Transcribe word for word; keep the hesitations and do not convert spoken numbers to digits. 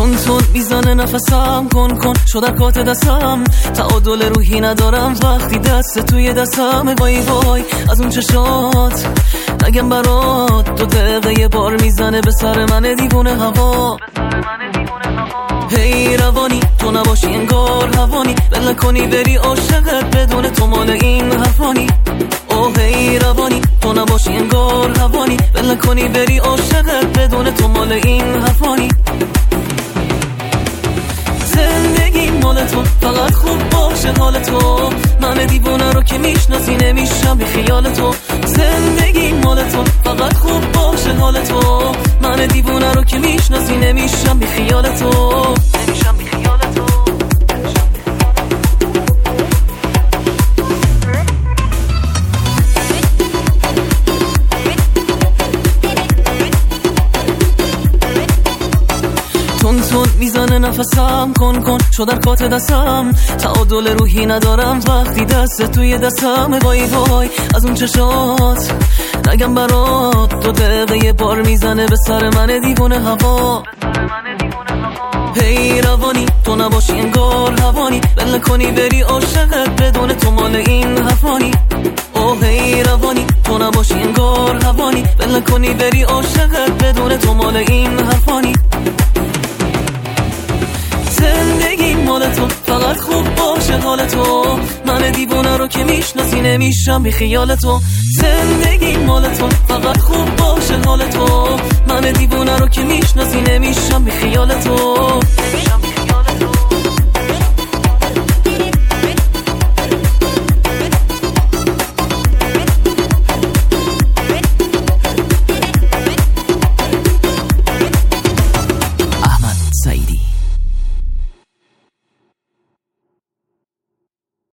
تون تون میزنه نفسم، کن کن شد کات دستم، تعادل روحی ندارم وقتی دست توی دستم. وای وای از اون چشات نگم برات، دو دقیقه یه بار میزنه به سر من دیوونه هوا. هی روانی تو نباشی انگار هوانی، بل کنی بری عاشقت بدون تو مال این حرفانی. اوه هی روانی تو نباشی انگار هوانی، بل کنی بری عاشقت بدون تو مال این حرفانی. زندگی مال تو فقط خوب باشه حال تو، من دیوونه رو که میشناسی نمیشم بی خیال تو. زندگی مال تو فقط خوب باشه حال تو، من دیوونه رو که میشناسی نمیشم بی خیال تو. نمیشم بی خیال تو. تون تون میزنه نفسم، کن کن شد در کات دستم، تعادل روحی ندارم وقتی دست توی دستم. وای وای از اون چشات نگم برات، دو دقیقه یه بار میزنه به سر من دیوونه هوا. هی روانی تو نباشی انگار هوانی، بل کنی بری عاشقت بدون تو مال این حرفانی. اوه هی روانی تو نباشی انگار هوانی، بل کنی بری عاشقت بدون تو مال این حرفانی. زندگی مال تو فقط خوب باشه حال تو، من دیوونه رو که میشناسی نمیشم بی خیال تو. زندگی مال تو فقط خوب باشه حال تو، من دیوونه